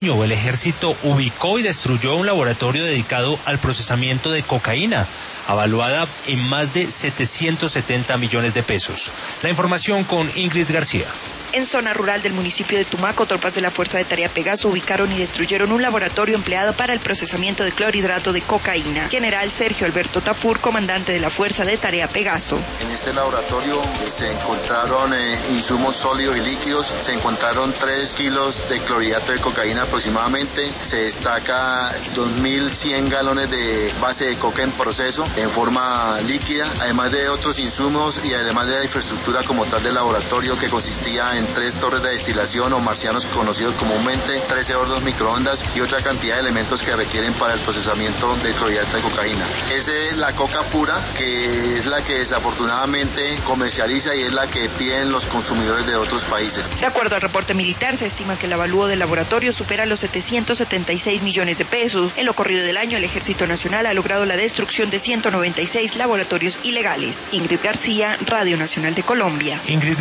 El ejército ubicó y destruyó un laboratorio dedicado al procesamiento de cocaína, avaluada en más de 770 millones de pesos. La información con Ingrid García. En zona rural del municipio de Tumaco, tropas de la Fuerza de Tarea Pegaso ubicaron y destruyeron un laboratorio empleado para el procesamiento de clorhidrato de cocaína. General Sergio Alberto Tafur, comandante de la Fuerza de Tarea Pegaso. En este laboratorio se encontraron insumos sólidos y líquidos, se encontraron 3 kilos de clorhidrato de cocaína aproximadamente, se destaca 2.100 galones de base de coca en proceso en forma líquida, además de otros insumos y además de la infraestructura como tal del laboratorio, que consistía en 3 torres de destilación o marcianos conocidos comúnmente, 13 hornos microondas y otra cantidad de elementos que requieren para el procesamiento del clorhidrato de cocaína. Esa es la coca pura, que es la que desafortunadamente comercializa y es la que piden los consumidores de otros países. De acuerdo al reporte militar, se estima que el avalúo del laboratorio supera los 776 millones de pesos. En lo corrido del año, el Ejército Nacional ha logrado la destrucción de 196 laboratorios ilegales. Ingrid García, Radio Nacional de Colombia. Ingrid